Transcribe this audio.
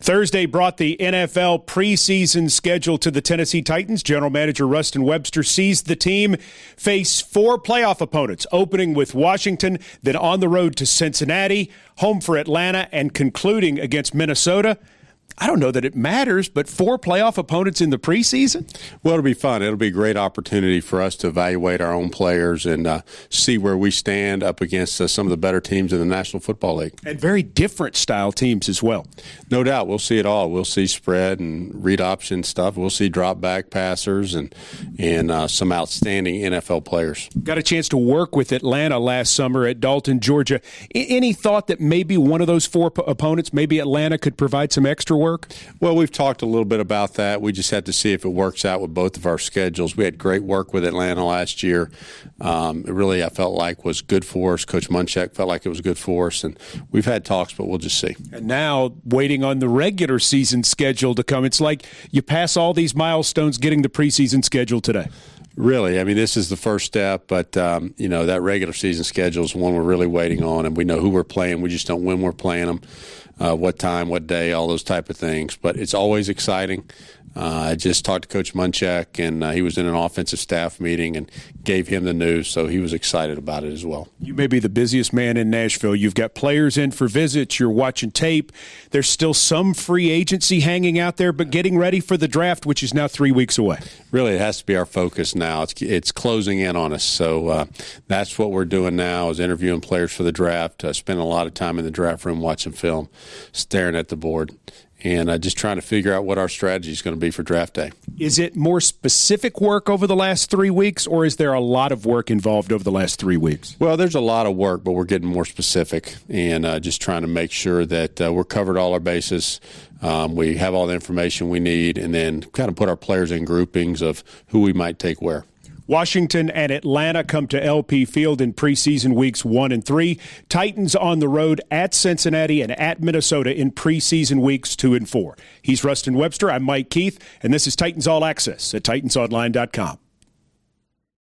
Thursday brought the NFL preseason schedule to the Tennessee Titans. General Manager Rustin Webster sees the team face 4 playoff opponents, opening with Washington, then on the road to Cincinnati, home for Atlanta, and concluding against Minnesota. I don't know that it matters, but 4 playoff opponents in the preseason? Well, it'll be fun. It'll be a great opportunity for us to evaluate our own players and see where we stand up against some of the better teams in the National Football League. And very different style teams as well. No doubt. We'll see it all. We'll see spread and read option stuff. We'll see drop back passers and some outstanding NFL players. Got a chance to work with Atlanta last summer at Dalton, Georgia. Any thought that maybe one of those 4 opponents, maybe Atlanta, could provide some extra work? Well, we've talked a little bit about that. We just had to see if it works out with both of our schedules. We had great work with Atlanta last year. It really, I felt like, was good for us. Coach Munchak felt like it was good for us, and we've had talks, but we'll just see. And now, waiting on the regular season schedule to come, it's like you pass all these milestones getting the preseason schedule today. Really, I mean, this is the first step, but, that regular season schedule is one we're really waiting on, and we know who we're playing. We just don't when we're playing them, what time, what day, all those type of things. But it's always exciting. I just talked to Coach Munchak, and he was in an offensive staff meeting and gave him the news, so he was excited about it as well. You may be the busiest man in Nashville. You've got players in for visits. You're watching tape. There's still some free agency hanging out there, but getting ready for the draft, which is now 3 weeks away. Really, it has to be our focus now. It's closing in on us, so that's what we're doing now is interviewing players for the draft, spending a lot of time in the draft room watching film, staring at the board, and just trying to figure out what our strategy is going to be for draft day. Is it more specific work over the last 3 weeks, or is there a lot of work involved over the last 3 weeks? Well, there's a lot of work, but we're getting more specific and just trying to make sure that we're covered all our bases. We have all the information we need, and then kind of put our players in groupings of who we might take where. Washington and Atlanta come to LP Field in preseason weeks 1 and 3. Titans on the road at Cincinnati and at Minnesota in preseason weeks 2 and 4. He's Rustin Webster. I'm Mike Keith, and this is Titans All Access at TitansOnline.com.